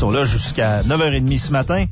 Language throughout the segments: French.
sont là jusqu'à 9h30 ce matin.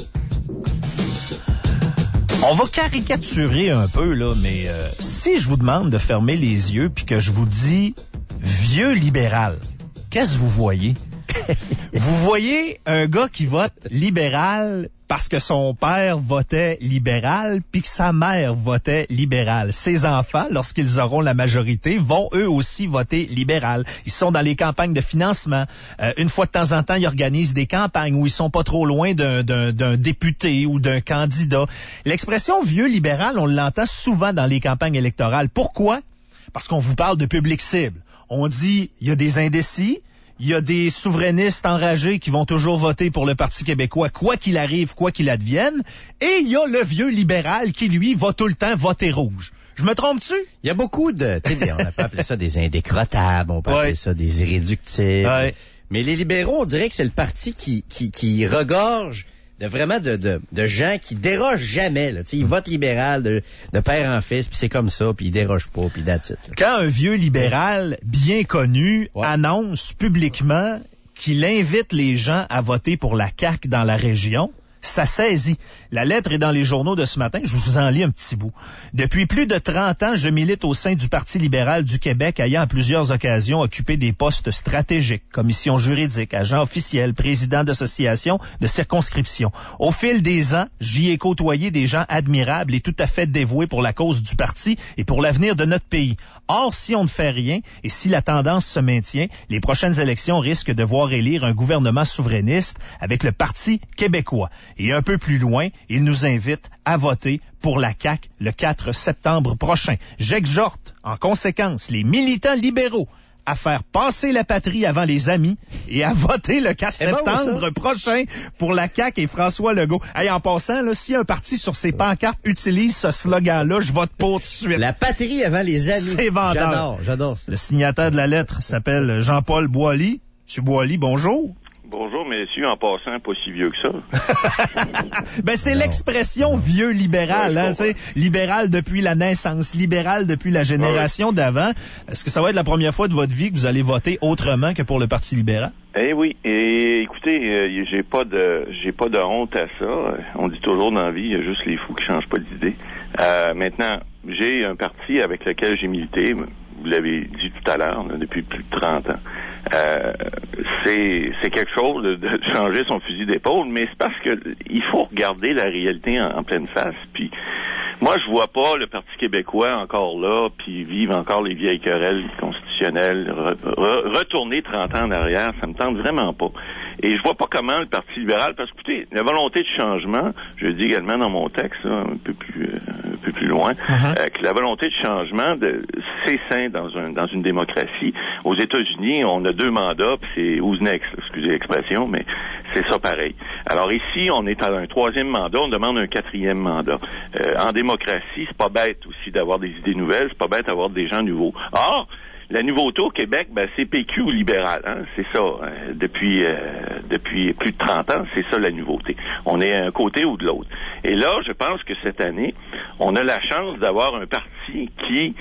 On va caricaturer un peu, là, mais si je vous demande de fermer les yeux puis que je vous dis vieux libéral, qu'est-ce que vous voyez? Vous voyez un gars qui vote libéral parce que son père votait libéral puis que sa mère votait libéral. Ses enfants, lorsqu'ils auront la majorité, vont eux aussi voter libéral. Ils sont dans les campagnes de financement. Une fois de temps en temps, ils organisent des campagnes où ils sont pas trop loin d'un député ou d'un candidat. L'expression vieux libéral, on l'entend souvent dans les campagnes électorales. Pourquoi? Parce qu'on vous parle de public cible. On dit, il y a des indécis, il y a des souverainistes enragés qui vont toujours voter pour le Parti québécois, quoi qu'il arrive, quoi qu'il advienne. Et il y a le vieux libéral qui, lui, va tout le temps voter rouge. Je me trompe-tu? Il y a beaucoup de... Tu sais, on peut appeler ça des indécrottables, on peut appeler ça des irréductibles. Ouais. Mais les libéraux, on dirait que c'est le parti qui regorge de gens qui dérogent jamais. Là. Ils votent libéral de père en fils, puis c'est comme ça, puis ils dérogent pas, puis that's it. Quand un vieux libéral bien connu annonce publiquement qu'il invite les gens à voter pour la CAQ dans la région, ça saisit. La lettre est dans les journaux de ce matin. Je vous en lis un petit bout. Depuis plus de 30 ans, je milite au sein du Parti libéral du Québec, ayant à plusieurs occasions occupé des postes stratégiques, commission juridique, agent officiel, président d'association de circonscription. Au fil des ans, j'y ai côtoyé des gens admirables et tout à fait dévoués pour la cause du parti et pour l'avenir de notre pays. Or, si on ne fait rien et si la tendance se maintient, les prochaines élections risquent de voir élire un gouvernement souverainiste avec le Parti québécois. Et un peu plus loin, il nous invite à voter pour la CAQ le 4 septembre prochain. J'exhorte, en conséquence, les militants libéraux à faire passer la patrie avant les amis et à voter le 4 septembre prochain pour la CAQ et François Legault. Hey, en passant, là, si un parti sur ses pancartes utilise ce slogan-là, je vote pour tout de suite. La patrie avant les amis. C'est vendeur. J'adore ça. Le signataire de la lettre s'appelle Jean-Paul Boilly. Monsieur Boilly, bonjour. Bonjour, messieurs, en passant, pas si vieux que ça. Ben, c'est l'expression vieux libéral, hein, c'est libéral depuis la naissance, libéral depuis la génération d'avant. Est-ce que ça va être la première fois de votre vie que vous allez voter autrement que pour le Parti libéral? Eh oui, et écoutez, j'ai pas de honte à ça. On dit toujours dans la vie, il y a juste les fous qui changent pas d'idée. Maintenant, j'ai un parti avec lequel j'ai milité, vous l'avez dit tout à l'heure, là, depuis plus de 30 ans. C'est quelque chose de changer son fusil d'épaule, mais c'est parce que il faut regarder la réalité en pleine face. Puis moi, je vois pas le Parti québécois encore là, puis vivre encore les vieilles querelles constitutionnelles, retourner 30 ans en arrière, ça me tente vraiment pas. Et je vois pas comment le Parti libéral, parce que écoutez, la volonté de changement, je le dis également dans mon texte, là, un peu plus loin, que la volonté de changement, c'est sain dans une démocratie. Aux États-Unis, on a 2 mandats, puis c'est who's next, excusez l'expression, mais c'est ça pareil. Alors ici, on est à un 3e mandat, on demande un 4e mandat. En démocratie, c'est pas bête aussi d'avoir des idées nouvelles, c'est pas bête d'avoir des gens nouveaux. Or, la nouveauté au Québec, ben, c'est PQ ou libéral, hein? C'est ça. Depuis plus de 30 ans, c'est ça la nouveauté. On est à un côté ou de l'autre. Et là, je pense que cette année, on a la chance d'avoir un parti qui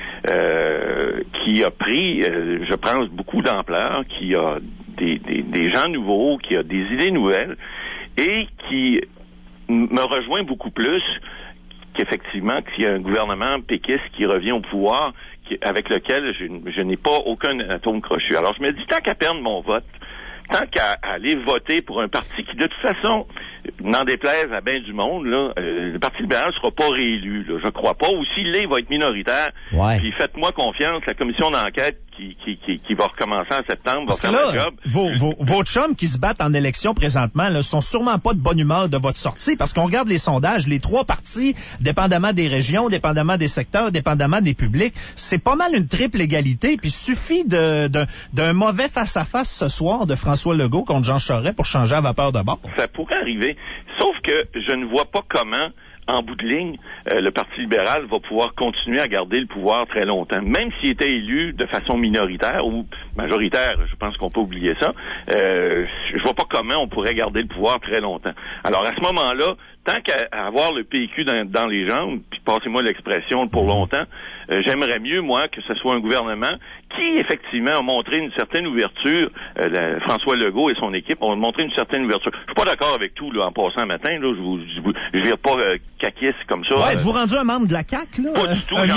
a pris, je pense, beaucoup d'ampleur, qui a des gens nouveaux, qui a des idées nouvelles et qui me rejoint beaucoup plus qu'effectivement qu'il y a un gouvernement péquiste qui revient au pouvoir avec lequel je n'ai pas aucun atome crochu. Alors je me dis, tant qu'à perdre mon vote, tant qu'à aller voter pour un parti qui, de toute façon, n'en déplaise à bien du monde, là, le Parti libéral ne sera pas réélu, là, je crois pas. Ou s'il l'est, il va être minoritaire. Ouais. Puis faites-moi confiance, la commission d'enquête qui va recommencer en septembre va faire le job. Vos chums qui se battent en élection présentement là, sont sûrement pas de bonne humeur de votre sortie, parce qu'on regarde les sondages, les 3 partis, dépendamment des régions, dépendamment des secteurs, dépendamment des publics, c'est pas mal une triple égalité, puis il suffit d'un mauvais face-à-face ce soir de François Legault contre Jean Charest pour changer à vapeur de bord. Ça pourrait arriver, sauf que je ne vois pas comment, en bout de ligne, le Parti libéral va pouvoir continuer à garder le pouvoir très longtemps. Même s'il était élu de façon minoritaire ou majoritaire, je pense qu'on peut oublier ça, je vois pas comment on pourrait garder le pouvoir très longtemps. Alors, à ce moment-là, tant qu'à avoir le PQ dans les jambes, puis passez-moi l'expression pour longtemps, J'aimerais mieux, moi, que ce soit un gouvernement qui, effectivement, a montré une certaine ouverture. François Legault et son équipe ont montré une certaine ouverture. Je suis pas d'accord avec tout, là, en passant matin, là. Je vire pas caquiste comme ça. Ouais, êtes-vous rendu un membre de la CAQ, là? Pas du tout. J'ai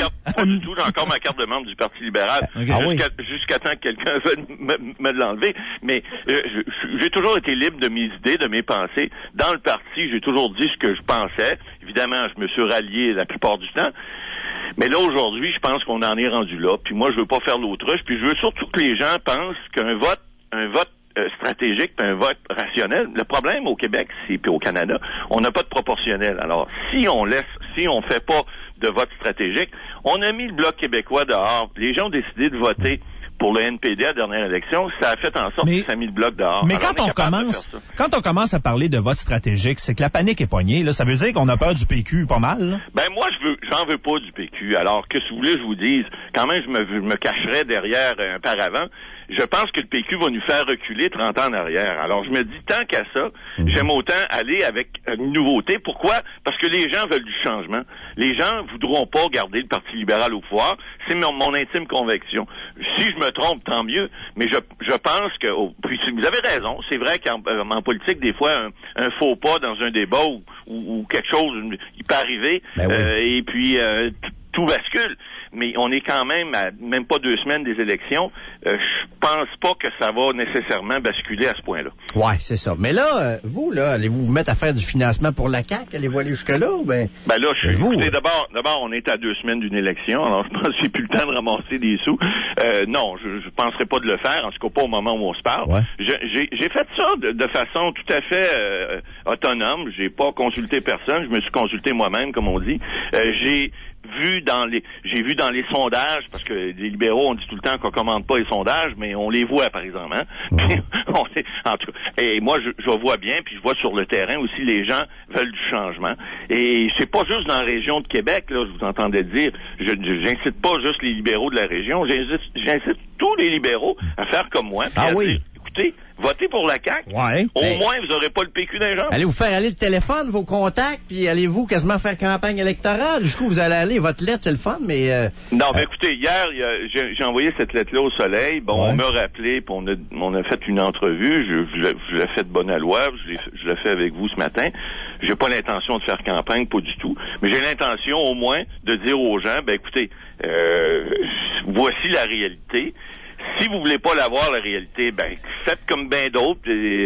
encore ma carte de membre du Parti libéral. Jusqu'à temps que quelqu'un veuille me l'enlever. Mais j'ai toujours été libre de mes idées, de mes pensées. Dans le parti, j'ai toujours dit ce que je pensais. Évidemment, je me suis rallié la plupart du temps. Mais là, aujourd'hui, je pense qu'on en est rendu là. Puis moi, je veux pas faire l'autruche. Puis je veux surtout que les gens pensent qu'un vote stratégique puis un vote rationnel. Le problème au Québec, puis au Canada, on n'a pas de proportionnel. Alors, si on fait pas de vote stratégique, on a mis le Bloc québécois dehors. Les gens ont décidé de voter pour le NPD à la dernière élection. Ça a fait en sorte que ça a mis le Bloc dehors. Mais quand on commence à parler de vote stratégique, c'est que la panique est poignée, là. Ça veut dire qu'on a peur du PQ pas mal, là. Ben, moi, j'en veux pas du PQ. Alors, que si vous voulez, je vous dise, quand même, je me cacherais derrière un paravent. Je pense que le PQ va nous faire reculer 30 ans en arrière. Alors, je me dis, tant qu'à ça, j'aime autant aller avec une nouveauté. Pourquoi? Parce que les gens veulent du changement. Les gens voudront pas garder le Parti libéral au pouvoir. C'est mon intime conviction. Si je me trompe, tant mieux. Mais je pense que... puis vous avez raison. C'est vrai qu'en politique, des fois, un faux pas dans un débat ou quelque chose, il peut arriver. Ben oui. Et puis, tout bascule. Mais on est quand même à même pas 2 semaines des élections. Je pense pas que ça va nécessairement basculer à ce point-là. Ouais, c'est ça. Mais là, vous, là, allez-vous vous mettre à faire du financement pour la CAQ? Allez-vous aller jusque-là ou ben là, écoutez, d'abord, on est à 2 semaines d'une élection, alors je pense que j'ai plus le temps de ramasser des sous. Non, je penserais pas de le faire, en tout cas pas au moment où on se parle. Ouais. J'ai fait ça de façon tout à fait autonome. J'ai pas consulté personne, je me suis consulté moi-même, comme on dit. J'ai vu dans les sondages, parce que les libéraux, on dit tout le temps qu'on commande pas les sondages, mais on les voit, par exemple, hein. En tout cas, et moi, je vois bien, puis je vois sur le terrain aussi, les gens veulent du changement. Et c'est pas juste dans la région de Québec, là, je vous entendais dire, j'incite pas juste les libéraux de la région, j'incite tous les libéraux à faire comme moi. Ah oui. Dire, écoutez, votez pour la CAQ. Ouais, Au moins, vous n'aurez pas le PQ dans les jambes. Allez vous faire aller le téléphone, vos contacts, puis allez-vous quasiment faire campagne électorale. Jusqu'où vous allez aller? Votre lettre, c'est le fun, mais... Non, mais écoutez, hier, j'ai envoyé cette lettre-là au Soleil. Bon, on m'a rappelé, puis on a fait une entrevue. Je l'ai fait de bonne loi. Je l'ai fait avec vous ce matin. J'ai pas l'intention de faire campagne, pas du tout. Mais j'ai l'intention, au moins, de dire aux gens, ben écoutez, voici la réalité. Si vous voulez pas l'avoir, la réalité, ben, faites comme ben d'autres,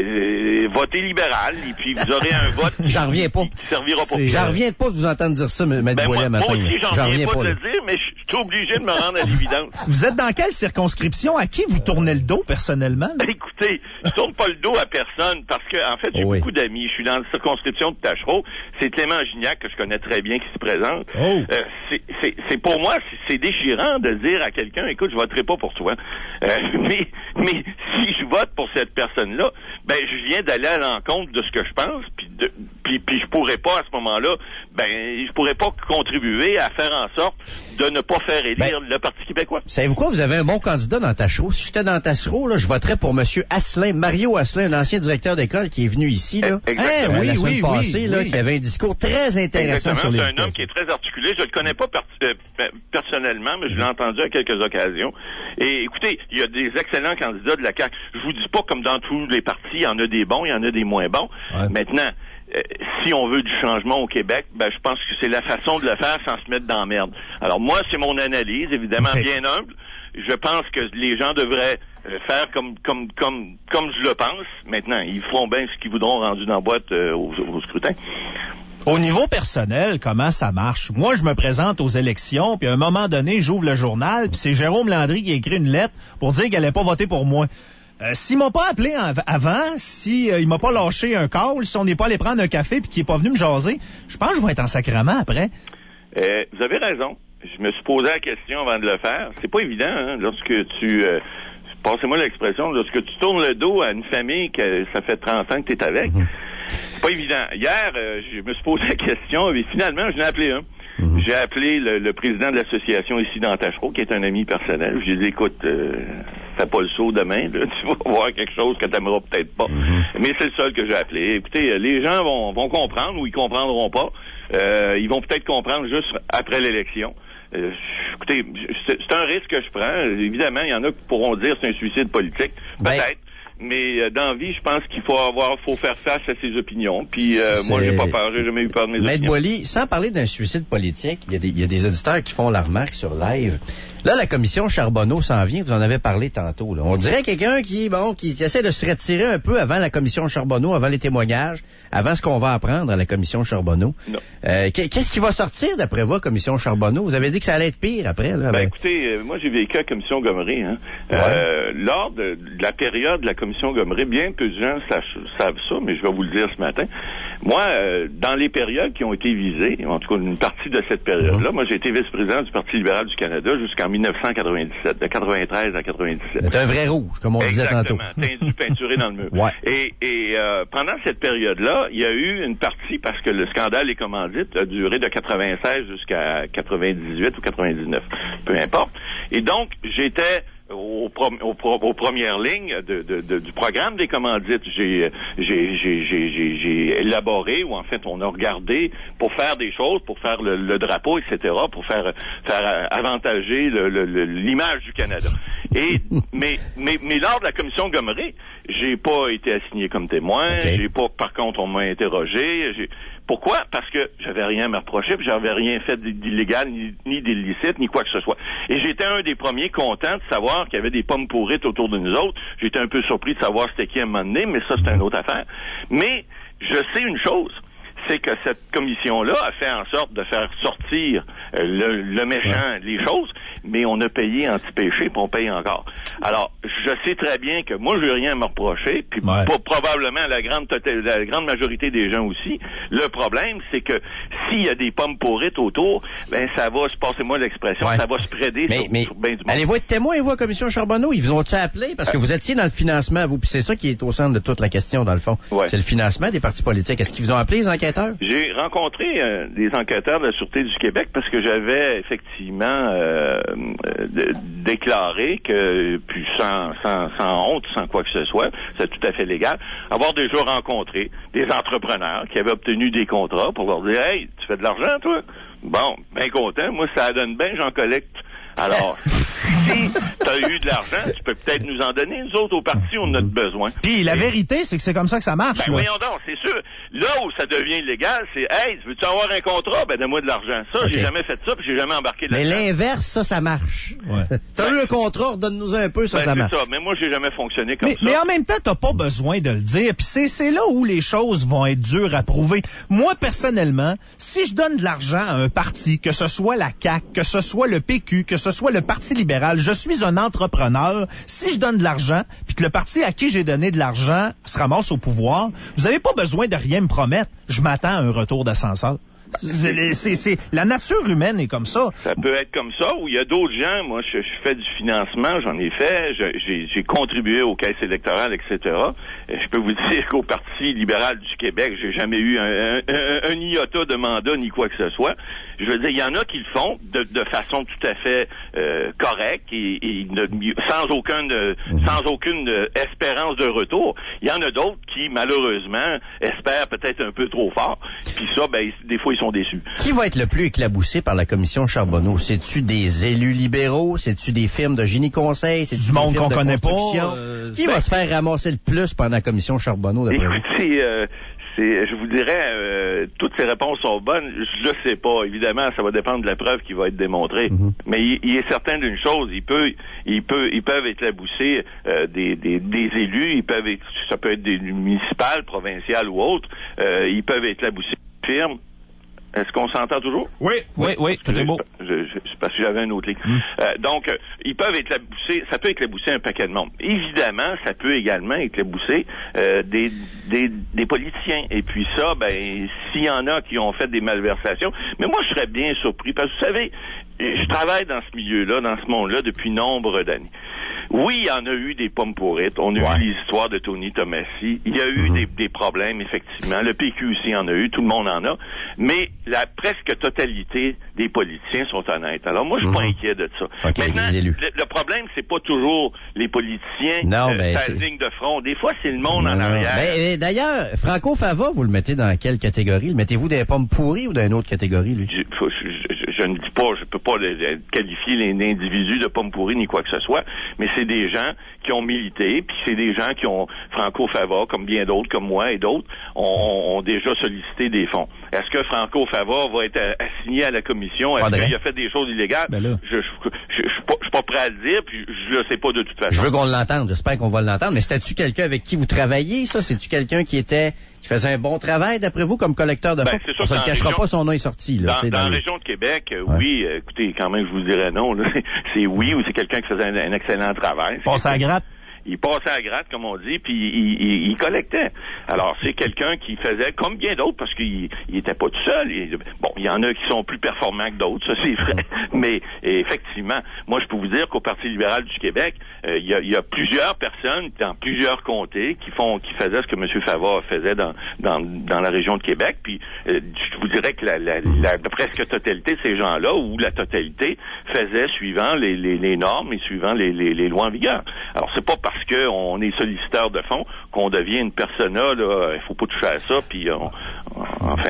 votez libéral, et puis vous aurez un vote J'en reviens pas. qui servira pour J'en reviens pas de vous entendre dire ça, M. Boilet, matin. Moi aussi, j'en reviens pas de le dire, mais je suis obligé de me rendre à l'évidence. Vous êtes dans quelle circonscription? À qui vous tournez le dos, personnellement? Écoutez, je tourne pas le dos à personne, parce que, en fait, j'ai beaucoup d'amis. Je suis dans la circonscription de Tachereau. C'est Clément Gignac, que je connais très bien, qui se présente. C'est pour moi, c'est déchirant de dire à quelqu'un, écoute, je voterai pas pour toi. Mais si je vote pour cette personne-là, ben je viens d'aller à l'encontre de ce que je pense, puis je pourrais pas à ce moment-là, ben je pourrais pas contribuer à faire en sorte de ne pas faire élire le Parti québécois. Savez-vous quoi? Vous avez un bon candidat dans Tachereau. Si j'étais dans Tachereau, là, je voterais pour M. Asselin, Mario Asselin, un ancien directeur d'école qui est venu ici, là. Exactement. La semaine passée, là, qui avait un discours très intéressant sur les... C'est un homme qui est très articulé. Je le connais pas personnellement, mais je l'ai entendu à quelques occasions. Et écoutez, il y a des excellents candidats de la CAQ. Je vous dis pas comme dans tous les partis, il y en a des bons, il y en a des moins bons. Ouais. Maintenant, si on veut du changement au Québec, ben je pense que c'est la façon de le faire sans se mettre dans la merde. Alors moi, c'est mon analyse, évidemment bien humble. Je pense que les gens devraient faire comme je le pense. Maintenant, ils feront bien ce qu'ils voudront rendu dans la boîte au scrutin. Au niveau personnel, comment ça marche? Moi, je me présente aux élections, puis à un moment donné, j'ouvre le journal, puis c'est Jérôme Landry qui a écrit une lettre pour dire qu'elle n'allait pas voter pour moi. S'il m'a pas appelé avant, il m'a pas lâché un call, si on n'est pas allé prendre un café puis qu'il est pas venu me jaser, je pense que je vais être en sacrement après. Vous avez raison. Je me suis posé la question avant de le faire. C'est pas évident, hein, lorsque tu... passez-moi l'expression, lorsque tu tournes le dos à une famille que ça fait 30 ans que tu es avec, c'est pas évident. Hier, je me suis posé la question et finalement, je l'ai appelé un. J'ai appelé le président de l'association ici dans Tachereau, qui est un ami personnel. J'ai dit, écoute, fais pas le saut demain, là, tu vas voir quelque chose que t'aimeras peut-être pas. Mais c'est le seul que j'ai appelé. Écoutez, les gens vont comprendre ou ils comprendront pas. Ils vont peut-être comprendre juste après l'élection. Écoutez, c'est un risque que je prends. Évidemment, il y en a qui pourront dire que c'est un suicide politique. Peut-être. Mais dans la vie, je pense qu'il faut faire face à ses opinions. Puis moi, j'ai pas peur, j'ai jamais eu peur de mes opinions. Maître Boily, sans parler d'un suicide politique, il y a des auditeurs qui font la remarque sur live. Là, la commission Charbonneau s'en vient, vous en avez parlé tantôt. Là. On dirait quelqu'un qui essaie de se retirer un peu avant la commission Charbonneau, avant les témoignages, avant ce qu'on va apprendre à la commission Charbonneau. Non. Qu'est-ce qui va sortir d'après vous, commission Charbonneau? Vous avez dit que ça allait être pire après. Là, écoutez, moi j'ai vécu à la commission Gomery. Hein. Lors de la période de la commission Gomery, bien peu de gens savent ça, mais je vais vous le dire ce matin. Moi, dans les périodes qui ont été visées, en tout cas une partie de cette période-là, moi j'ai été vice-président du Parti libéral du Canada jusqu'en 1997, de 93 à 97. C'est un vrai rouge, comme on disait tantôt. Exactement, peinturé dans le mur. Ouais. Et pendant cette période-là, il y a eu une partie, parce que le scandale des commandites a duré de 96 jusqu'à 98 ou 99, peu importe. Et donc, j'étais aux premières lignes du programme des commandites. J'ai élaboré, ou en fait on a regardé pour faire des choses, pour faire le drapeau, etc., pour faire avantager l'image du Canada. Mais lors de la commission Gomery, j'ai pas été assigné comme témoin. Okay. Par contre, on m'a interrogé. Pourquoi? Parce que j'avais rien à me reprocher, puis j'avais rien fait d'illégal, ni d'illicite, ni quoi que ce soit. Et j'étais un des premiers contents de savoir qu'il y avait des pommes pourrites autour de nous autres. J'étais un peu surpris de savoir c'était qui à un moment donné, mais ça, c'est une autre affaire. Mais je sais une chose, c'est que cette commission-là a fait en sorte de faire sortir le méchant, les choses, mais on a payé anti-péché, puis on paye encore. Alors, je sais très bien que moi, je n'ai rien à me reprocher, puis probablement la grande majorité des gens aussi. Le problème, c'est que s'il y a des pommes pourrites autour, ben ça va, passez-moi l'expression, ça va spreader sur bien du monde. Allez-vous être témoin, vous, à la commission Charbonneau? Ils vous ont-ils appelé? Parce que vous étiez dans le financement, vous, puis c'est ça qui est au centre de toute la question, dans le fond. Ouais. C'est le financement des partis politiques. Est-ce qu'ils vous ont appelé, les enquêteurs? J'ai rencontré des enquêteurs de la Sûreté du Québec parce que j'avais effectivement déclaré que, puis sans honte, sans quoi que ce soit, c'est tout à fait légal, avoir déjà rencontré des entrepreneurs qui avaient obtenu des contrats pour leur dire « Hey, tu fais de l'argent, toi? » Bon, bien content. Moi, ça donne bien, j'en collecte. Alors, si tu as eu de l'argent, tu peux peut-être nous en donner. Nous autres, au parti, on en a besoin. Puis la vérité, c'est que c'est comme ça que ça marche. Ben voyons donc, c'est sûr. Là où ça devient illégal, c'est « Hey, veux-tu avoir un contrat? Ben donne-moi de l'argent. » Ça, j'ai jamais fait ça, puis j'ai jamais embarqué là-dedans. Mais l'inverse, ça marche. Ouais. T'as eu un contrat, donne-nous un peu, ça marche. C'est ça, mais moi, j'ai jamais fonctionné comme ça. Mais en même temps, t'as pas besoin de le dire, puis c'est là où les choses vont être dures à prouver. Moi, personnellement, si je donne de l'argent à un parti, que ce soit la CAQ, que ce soit le PQ, que ce soit le Parti libéral, je suis un entrepreneur. Si je donne de l'argent, puis que le parti à qui j'ai donné de l'argent se ramasse au pouvoir, vous avez pas besoin de rien me promettre. Je m'attends à un retour d'ascenseur. La nature humaine est comme ça. Ça peut être comme ça, ou il y a d'autres gens. Moi, je fais du financement, j'en ai fait, j'ai contribué aux caisses électorales, etc. Je peux vous dire qu'au Parti libéral du Québec, j'ai jamais eu un iota de mandat ni quoi que ce soit. Je veux dire, il y en a qui le font de façon tout à fait correcte et sans aucune espérance de retour. Il y en a d'autres qui, malheureusement, espèrent peut-être un peu trop fort. Puis ça, ben, des fois, ils sont déçus. Qui va être le plus éclaboussé par la commission Charbonneau? C'est-tu des élus libéraux? C'est-tu des firmes de génie conseil? C'est du monde qu'on connaît pas? Qui va se faire ramasser le plus pendant la commission Charbonneau, d'après vous? Écoutez, je vous dirais, toutes ces réponses sont bonnes. Je le sais pas. Évidemment, ça va dépendre de la preuve qui va être démontrée. Mm-hmm. Mais il est certain d'une chose. Ils peuvent éclabousser des élus. Ça peut être des municipales, provinciales ou autres. Ils peuvent éclabousser des firmes. Est-ce qu'on s'entend toujours? Oui, tout est beau. Parce que j'avais un autre ligne. Donc, ils peuvent éclabousser, ça peut éclabousser un paquet de monde. Évidemment, ça peut également éclabousser des politiciens. Et puis ça, ben, s'il y en a qui ont fait des malversations, mais moi, je serais bien surpris, parce que vous savez, je travaille dans ce milieu-là, dans ce monde-là, depuis nombre d'années. Oui, il y en a eu des pommes pourrites. On a eu l'histoire de Tony Tomassi. Il y a eu des problèmes, effectivement. Le PQ aussi en a eu. Tout le monde en a. Mais la presque totalité des politiciens sont honnêtes. Alors moi, je suis pas inquiet de ça. Okay, maintenant, le problème, c'est pas toujours les politiciens sa ligne de front. Des fois, c'est le monde en arrière. Ben, d'ailleurs, Franco Fava, vous le mettez dans quelle catégorie? Le mettez-vous des pommes pourries ou dans une autre catégorie, lui? Je ne dis pas, je peux pas qualifier l'individu de pommes pourries ni quoi que ce soit, mais c'est des gens qui ont milité, puis c'est des gens qui ont, Franco Fava, comme bien d'autres, comme moi et d'autres, ont déjà sollicité des fonds. Est-ce que Franco Fava va être assigné à la commission? Est-ce qu'il a fait des choses illégales? Ben là. Je suis pas prêt à le dire, puis je le sais pas de toute façon. Je veux qu'on l'entende, j'espère qu'on va l'entendre, mais c'était-tu quelqu'un avec qui vous travaillez, ça? C'est-tu quelqu'un qui faisait un bon travail, d'après vous, comme collecteur de fonds? On se le cachera pas, son nom est sorti. Là, dans la région de Québec, oui, écoutez, quand même, je vous dirais non. Là, c'est oui, ou c'est quelqu'un qui faisait un excellent travail. Passe à la gratte. Il passait à la gratte, comme on dit, puis il collectait. Alors, c'est quelqu'un qui faisait comme bien d'autres, parce qu'il était pas tout seul. Bon, il y en a qui sont plus performants que d'autres, ça c'est vrai. Mais effectivement, moi je peux vous dire qu'au Parti libéral du Québec, il y a plusieurs personnes dans plusieurs comtés qui faisaient ce que M. Fava faisait dans la région de Québec. Puis je vous dirais que la presque totalité de ces gens-là, ou la totalité, faisait suivant les normes et suivant les lois en vigueur. Alors, c'est pas parce qu'on est solliciteur de fonds qu'on devient une persona, là, il faut pas toucher à ça, puis enfin,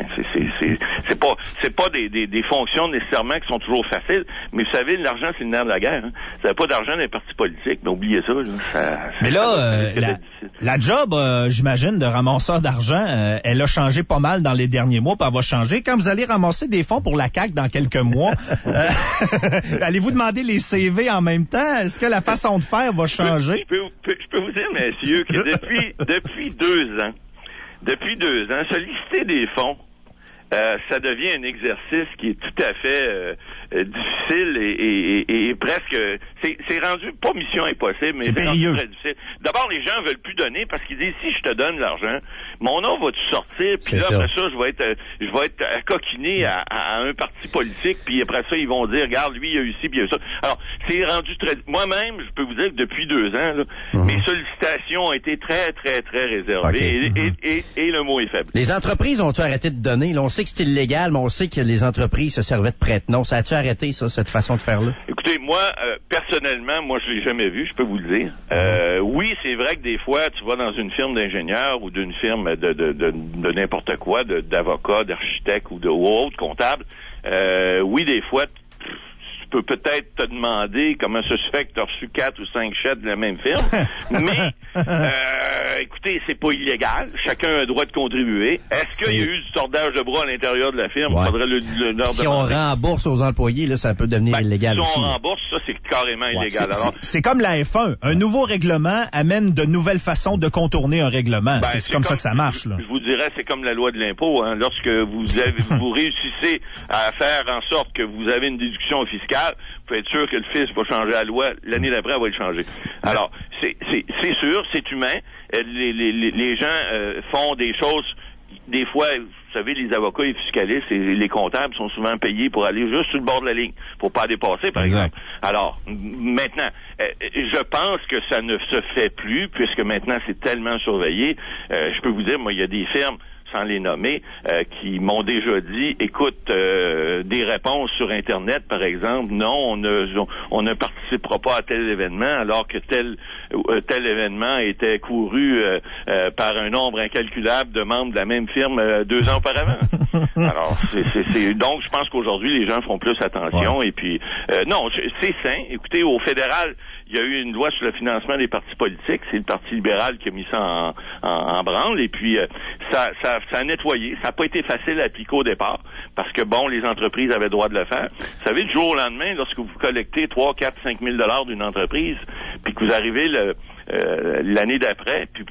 c'est pas des fonctions nécessairement qui sont toujours faciles, mais vous savez, l'argent, c'est le nerf de la guerre. Hein. Vous n'avez pas d'argent dans les partis politiques, mais oubliez ça. Mais là, la job, j'imagine, de ramasseur d'argent, elle a changé pas mal dans les derniers mois, puis elle va changer. Quand vous allez ramasser des fonds pour la CAQ dans quelques mois, allez-vous demander les CV en même temps? Est-ce que la façon de faire va changer? Je peux vous dire, messieurs, que depuis 2 ans, solliciter des fonds, ça devient un exercice qui est tout à fait difficile et presque... C'est rendu pas mission impossible, mais c'est rendu très difficile. D'abord, les gens veulent plus donner parce qu'ils disent, si je te donne l'argent, mon nom va-tu sortir, puis là, après ça, je vais être coquiné à un parti politique, puis après ça, ils vont dire, regarde, lui, il a eu ci, puis il a eu ça. Alors, c'est rendu très... Moi-même, je peux vous dire que depuis 2 ans, là, mes sollicitations ont été très, très, très réservées, et le mot est faible. Les entreprises ont-tu arrêté de donner? Là, on sait que c'est illégal, mais on sait que les entreprises se servaient de prête-noms. Ça a-tu arrêté, ça, cette façon de faire-là? Écoutez, moi, personnellement, je l'ai jamais vu, je peux vous le dire. Oui, c'est vrai que des fois, tu vas dans une firme d'ingénieurs ou d'une firme de n'importe quoi, d'avocat, d'architecte ou autre comptable. Oui, des fois, tu peux peut-être te demander comment ça se fait que tu as reçu 4 ou 5 chèques de la même firme. Mais, écoutez, c'est pas illégal. Chacun a le droit de contribuer. Est-ce qu'il y a eu du tordage de bras à l'intérieur de la firme? Il faudrait leur demander. Si on rembourse aux employés, là, ça peut devenir illégal aussi. Si on rembourse, ça, c'est carrément illégal. C'est comme la F1. Un nouveau règlement amène de nouvelles façons de contourner un règlement. C'est comme ça que ça marche. Là. Je vous dirais, c'est comme la loi de l'impôt. Hein. Lorsque vous réussissez à faire en sorte que vous avez une déduction fiscale, vous pouvez être sûr que le fisc va changer la loi. L'année d'après, elle va le changer. Alors, c'est sûr, c'est humain. Les gens font des choses, des fois, vous savez, les avocats, les fiscalistes et les comptables sont souvent payés pour aller juste sur le bord de la ligne, pour pas dépasser, par exemple. Alors, maintenant, je pense que ça ne se fait plus, puisque maintenant, c'est tellement surveillé. Je peux vous dire, moi, il y a des firmes, sans les nommer, qui m'ont déjà dit, écoute, des réponses sur Internet, par exemple, non, on ne participera pas à tel événement, alors que tel événement était couru par un nombre incalculable de membres de la même firme 2 ans auparavant. Alors, donc, je pense qu'aujourd'hui, les gens font plus attention, et puis, non, c'est sain. Écoutez, au fédéral, il y a eu une loi sur le financement des partis politiques. C'est le Parti libéral qui a mis ça en branle. Et puis, ça a nettoyé. Ça n'a pas été facile à appliquer au départ parce que, bon, les entreprises avaient le droit de le faire. Vous savez, du jour au lendemain, lorsque vous collectez 3, 4, 5 000 $ d'une entreprise, puis que vous arrivez l'année d'après, puis